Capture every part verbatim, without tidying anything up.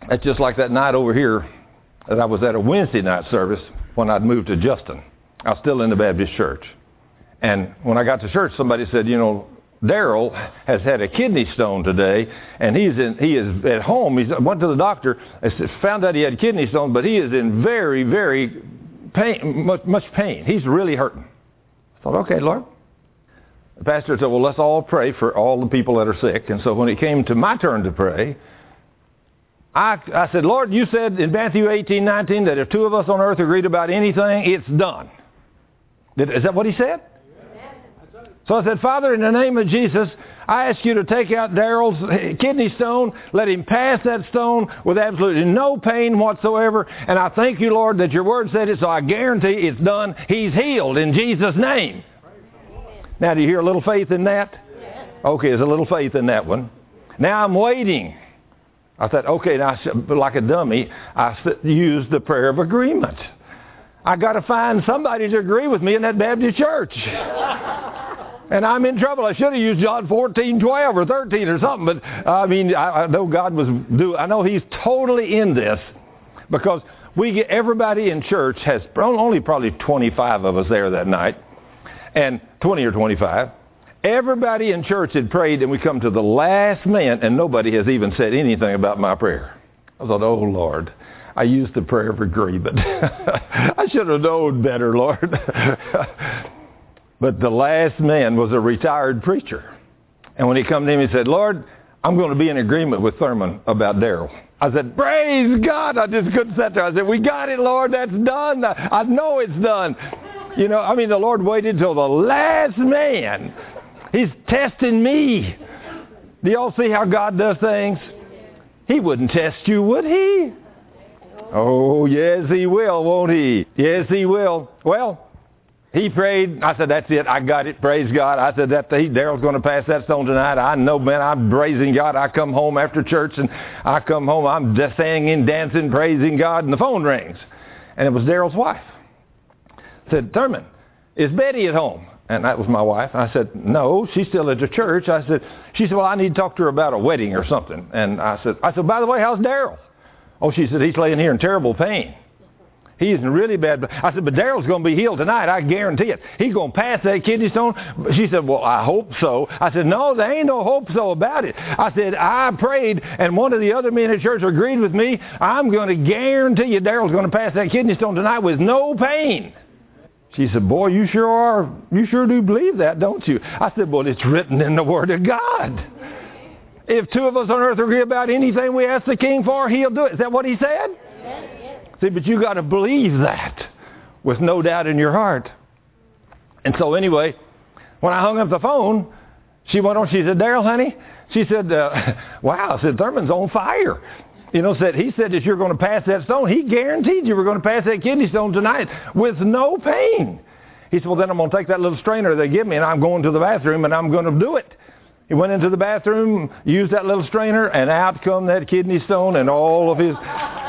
That's just like that night over here that I was at a Wednesday night service when I'd moved to Justin. I was still in the Baptist church. And when I got to church, somebody said, you know, Daryl has had a kidney stone today, and he's in, he is at home. He went to the doctor and found out he had kidney stone, but he is in very, very pain, much, much pain. He's really hurting. I thought, okay, Lord. The pastor said, well, let's all pray for all the people that are sick. And so when it came to my turn to pray, I, I said, Lord, you said in Matthew eighteen nineteen that if two of us on earth agreed about anything, it's done. Did, is that what he said? So I said, Father, in the name of Jesus, I ask you to take out Daryl's kidney stone. Let him pass that stone with absolutely no pain whatsoever. And I thank you, Lord, that your word said it, so I guarantee it's done. He's healed in Jesus' name. Now, do you hear a little faith in that? Okay, there's a little faith in that one. Now I'm waiting. I thought, okay, now, like a dummy, I used the prayer of agreement. I got to find somebody to agree with me in that Baptist church. And I'm in trouble. I should have used John fourteen twelve or thirteen or something. But, I mean, I, I know God was do. I know He's totally in this, because we get, everybody in church has only probably twenty-five of us there that night, and twenty or twenty-five. Everybody in church had prayed, and we come to the last man, and nobody has even said anything about my prayer. I thought, oh, Lord, I used the prayer of agreement. I should have known better, Lord. But the last man was a retired preacher. And when he come to him, he said, Lord, I'm going to be in agreement with Thurman about Daryl. I said, praise God. I just couldn't sit there. I said, we got it, Lord. That's done. I, I know it's done. You know, I mean, the Lord waited till the last man. He's testing me. Do y'all see how God does things? He wouldn't test you, would He? Oh, yes, He will, won't He? Yes, He will. Well, he prayed. I said, that's it. I got it. Praise God. I said, that Daryl's going to pass that stone tonight. I know, man, I'm praising God. I come home after church, and I come home. I'm just singing, dancing, praising God, and the phone rings. And it was Daryl's wife. I said, Thurman, is Betty at home? And that was my wife. I said, no, she's still at the church. I said, she said, well, I need to talk to her about a wedding or something. And I said, I said, by the way, how's Daryl? Oh, she said, he's laying here in terrible pain. He's in really bad. I said, but Daryl's going to be healed tonight. I guarantee it. He's going to pass that kidney stone. She said, well, I hope so. I said, no, there ain't no hope so about it. I said, I prayed, and one of the other men at church agreed with me. I'm going to guarantee you Daryl's going to pass that kidney stone tonight with no pain. She said, boy, you sure are. You sure do believe that, don't you? I said, well, it's written in the Word of God. If two of us on earth agree about anything we ask the King for, He'll do it. Is that what He said? Yes. See, but you got to believe that with no doubt in your heart. And so anyway, when I hung up the phone, she went on, she said, Daryl, honey, she said, uh, wow, I said, Thurman's on fire. You know, said he said that you're going to pass that stone. He guaranteed you were going to pass that kidney stone tonight with no pain. He said, well, then I'm going to take that little strainer they give me, and I'm going to the bathroom, and I'm going to do it. He went into the bathroom, used that little strainer, and out come that kidney stone and all of his...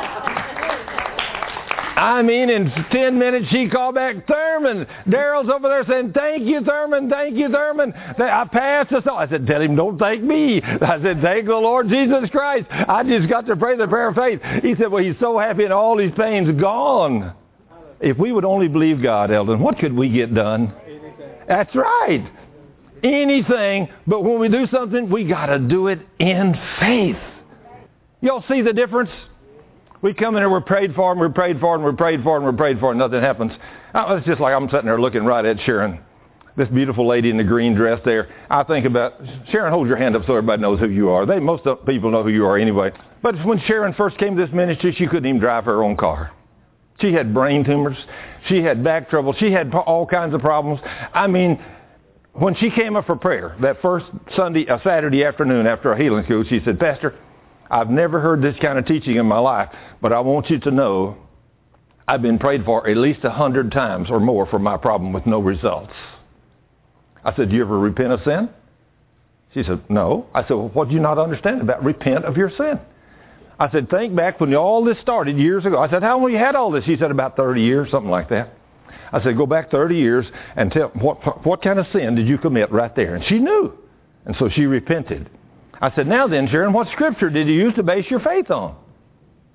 I mean, in ten minutes, she called back, Thurman. Daryl's over there saying, thank you, Thurman, thank you, Thurman. I passed the stone. I said, tell him, don't thank me. I said, thank the Lord Jesus Christ. I just got to pray the prayer of faith. He said, well, he's so happy and all his pain's gone. If we would only believe God, Eldon, what could we get done? Anything. That's right. Anything. But when we do something, we got to do it in faith. Y'all see the difference? We come in here, we're prayed for, and we're prayed for, and we're prayed for, and we're prayed for, and nothing happens. Oh, it's just like I'm sitting there looking right at Sharon, this beautiful lady in the green dress there. I think about, Sharon, hold your hand up so everybody knows who you are. They, most people know who you are anyway. But when Sharon first came to this ministry, she couldn't even drive her own car. She had brain tumors. She had back trouble. She had all kinds of problems. I mean, when she came up for prayer, that first Sunday, a Saturday afternoon after a healing school, she said, Pastor, I've never heard this kind of teaching in my life, but I want you to know I've been prayed for at least a hundred times or more for my problem with no results. I said, do you ever repent of sin? She said, no. I said, well, what do you not understand about repent of your sin? I said, think back when all this started years ago. I said, how long have you had all this? She said, about thirty years, something like that. I said, go back thirty years and tell what, what kind of sin did you commit right there? And she knew. And so she repented. I said, now then, Sharon, what scripture did you use to base your faith on?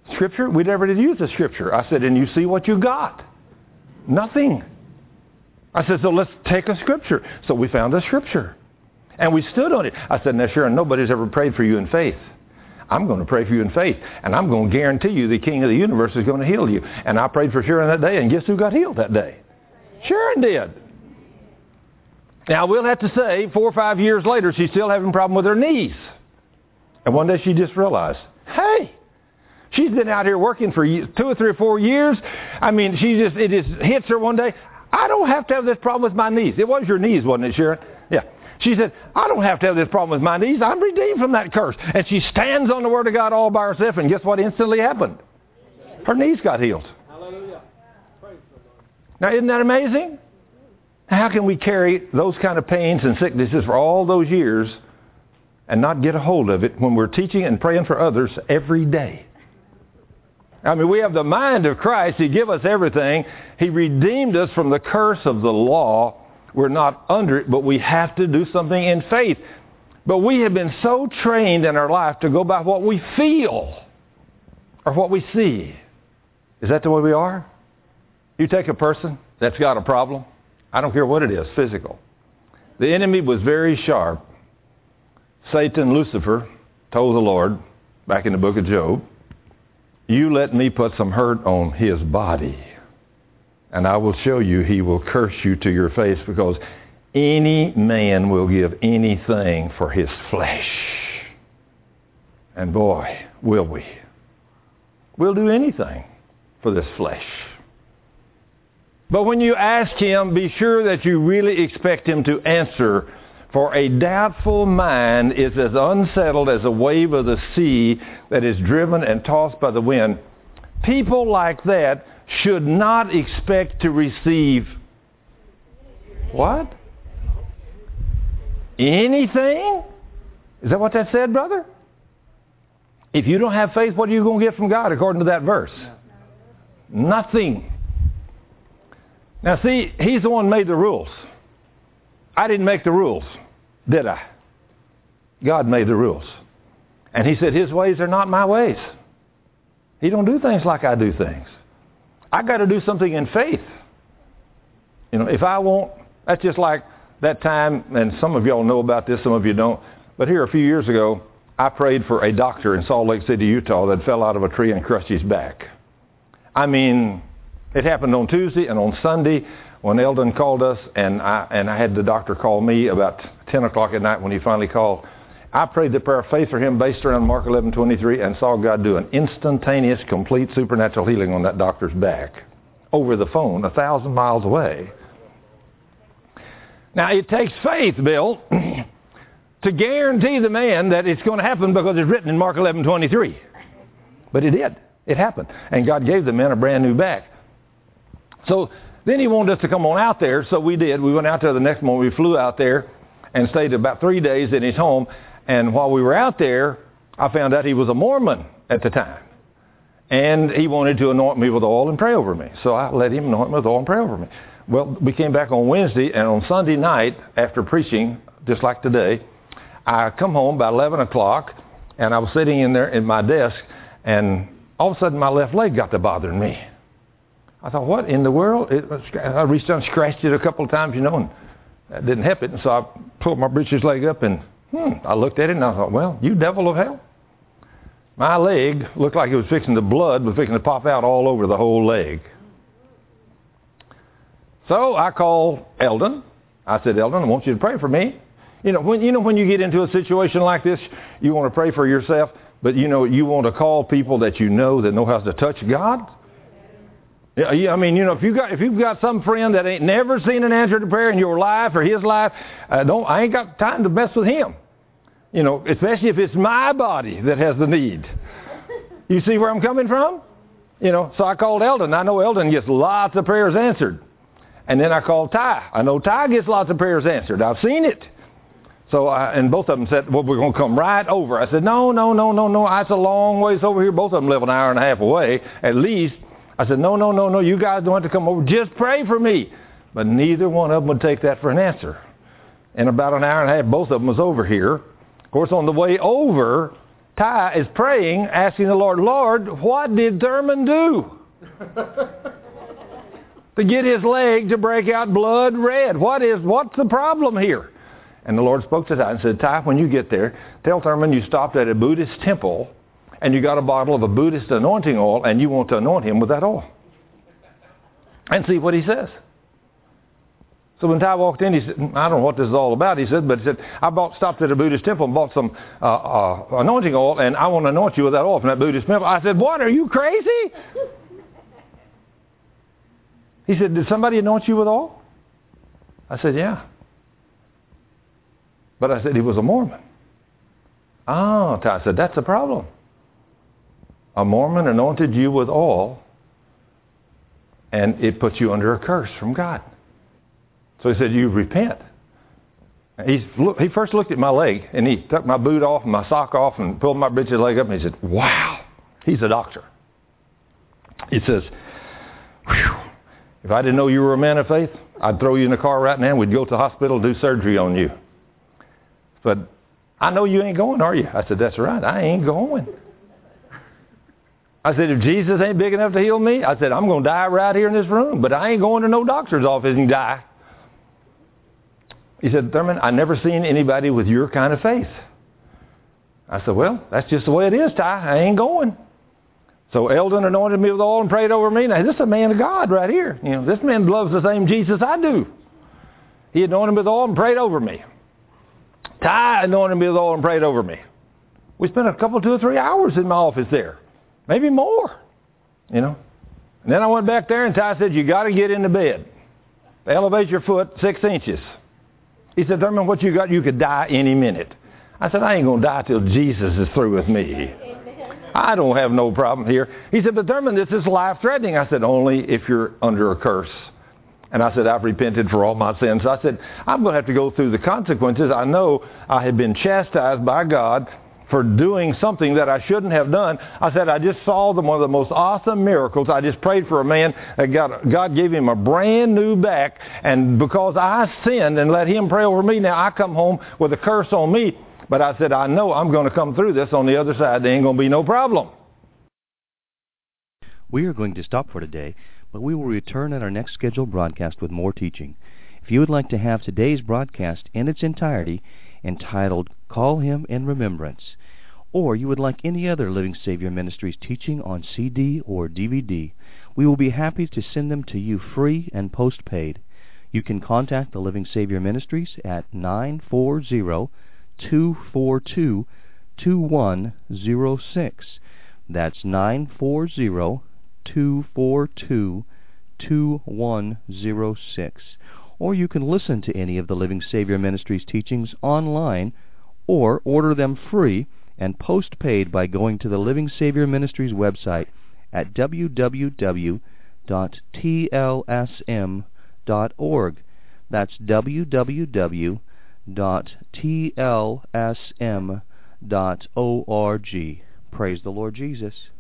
Scripture? We never did use the Scripture. I said, and you see what you got? Nothing. I said, so let's take a Scripture. So we found a Scripture. And we stood on it. I said, now Sharon, nobody's ever prayed for you in faith. I'm going to pray for you in faith. And I'm going to guarantee you the King of the universe is going to heal you. And I prayed for Sharon that day, and guess who got healed that day? Sharon did. Now, we'll have to say, four or five years later, she's still having a problem with her knees. And one day she just realized, hey, she's been out here working for two or three or four years. I mean, she just, it just hits her one day. I don't have to have this problem with my knees. It was your knees, wasn't it, Sharon? Yeah. She said, I don't have to have this problem with my knees. I'm redeemed from that curse. And she stands on the Word of God all by herself, and guess what instantly happened? Her knees got healed. Hallelujah. Now, isn't that amazing? How can we carry those kind of pains and sicknesses for all those years and not get a hold of it when we're teaching and praying for others every day? I mean, we have the mind of Christ. He gave us everything. He redeemed us from the curse of the law. We're not under it, but we have to do something in faith. But we have been so trained in our life to go by what we feel or what we see. Is that the way we are? You take a person that's got a problem. I don't care what it is, physical. The enemy was very sharp. Satan, Lucifer, told the Lord back in the book of Job, you let me put some hurt on his body, and I will show you he will curse you to your face, because any man will give anything for his flesh. And boy, will we. We'll do anything for this flesh. But when you ask him, be sure that you really expect him to answer. For a doubtful mind is as unsettled as a wave of the sea that is driven and tossed by the wind. People like that should not expect to receive what? Anything? Is that what that said, brother? If you don't have faith, what are you going to get from God according to that verse? Nothing. Now see, he's the one who made the rules. I didn't make the rules, did I? God made the rules. And he said his ways are not my ways. He don't do things like I do things. I got to do something in faith. You know, if I won't, that's just like that time, and some of y'all know about this, some of you don't. But here a few years ago, I prayed for a doctor in Salt Lake City, Utah, that fell out of a tree and crushed his back. I mean, it happened on Tuesday, and on Sunday, when Eldon called us, and I and I had the doctor call me about ten o'clock at night when he finally called, I prayed the prayer of faith for him based around Mark eleven twenty-three, and saw God do an instantaneous, complete supernatural healing on that doctor's back over the phone a thousand miles away. Now, it takes faith, Bill, to guarantee the man that it's going to happen because it's written in Mark eleven twenty-three. But it did. It happened. And God gave the man a brand new back. So then he wanted us to come on out there, so we did. We went out there the next morning. We flew out there and stayed about three days in his home. And while we were out there, I found out he was a Mormon at the time. And he wanted to anoint me with oil and pray over me. So I let him anoint me with oil and pray over me. Well, we came back on Wednesday, and on Sunday night, after preaching, just like today, I come home about eleven o'clock, and I was sitting in there at my desk, and all of a sudden my left leg got to bothering me. I thought, what in the world? It was, I reached down and scratched it a couple of times, you know, and that didn't help it. And so I pulled my breeches leg up, and hmm, I looked at it, and I thought, well, you devil of hell. My leg looked like it was fixing the blood was fixing to pop out all over the whole leg. So I called Eldon. I said, Eldon, I want you to pray for me. You know, when you know when you get into a situation like this, you want to pray for yourself, but you know you want to call people that you know that know how to touch God. Yeah, I mean, you know, if you got if you've got some friend that ain't never seen an answer to prayer in your life or his life, uh, don't I ain't got time to mess with him. You know, especially if it's my body that has the need. You see where I'm coming from? You know, so I called Eldon. I know Eldon gets lots of prayers answered. And then I called Ty. I know Ty gets lots of prayers answered. I've seen it. So, I, and both of them said, well, we're going to come right over. I said, no, no, no, no, no. That's a long ways over here. Both of them live an hour and a half away, at least. I said, no, no, no, no. You guys don't have to come over. Just pray for me. But neither one of them would take that for an answer. In about an hour and a half, both of them was over here. Of course, on the way over, Ty is praying, asking the Lord, Lord, what did Thurman do to get his leg to break out blood red? What is, what's the problem here? And the Lord spoke to Ty and said, Ty, when you get there, tell Thurman you stopped at a Buddhist temple and you got a bottle of a Buddhist anointing oil and you want to anoint him with that oil. And see what he says. So when Ty walked in, he said, I don't know what this is all about, he said, but he said, I bought, stopped at a Buddhist temple and bought some uh, uh, anointing oil, and I want to anoint you with that oil from that Buddhist temple. I said, what, are you crazy? He said, did somebody anoint you with oil? I said, yeah. But I said, he was a Mormon. Oh, Ty said, that's a problem. A Mormon anointed you with oil, and it puts you under a curse from God. So he said, you repent. He's, he first looked at my leg, and he took my boot off and my sock off and pulled my britches leg up, and he said, wow, he's a doctor. He says, whew, if I didn't know you were a man of faith, I'd throw you in the car right now, and we'd go to the hospital and do surgery on you. But I know you ain't going, are you? I said, that's right, I ain't going. I said, if Jesus ain't big enough to heal me, I said, I'm going to die right here in this room, but I ain't going to no doctor's office and die. He said, Thurman, I never seen anybody with your kind of faith. I said, well, that's just the way it is, Ty. I ain't going. So Eldon anointed me with oil and prayed over me. Now, this is a man of God right here. You know, this man loves the same Jesus I do. He anointed me with oil and prayed over me. Ty anointed me with oil and prayed over me. We spent a couple, two or three hours in my office there. Maybe more, you know. And then I went back there and Ty said, you got to get into bed. Elevate your foot six inches. He said, Thurman, what you got? You could die any minute. I said, I ain't going to die till Jesus is through with me. I don't have no problem here. He said, but Thurman, this is life-threatening. I said, only if you're under a curse. And I said, I've repented for all my sins. I said, I'm going to have to go through the consequences. I know I have been chastised by God for doing something that I shouldn't have done. I said, I just saw them one of the most awesome miracles. I just prayed for a man that God, God gave him a brand new back. And because I sinned and let him pray over me, now I come home with a curse on me. But I said, I know I'm going to come through this on the other side. There ain't going to be no problem. We are going to stop for today, but we will return at our next scheduled broadcast with more teaching. If you would like to have today's broadcast in its entirety, entitled Call Him in Remembrance, or you would like any other Living Savior Ministries teaching on C D or D V D, we will be happy to send them to you free and postpaid. You can contact the Living Savior Ministries at nine four zero, two four two, two one zero six. That's nine four zero, two four two, two one zero six. Or you can listen to any of the Living Savior Ministries teachings online, or order them free and postpaid by going to the Living Savior Ministries website at w w w dot t l s m dot org. That's w w w dot t l s m dot org. Praise the Lord Jesus.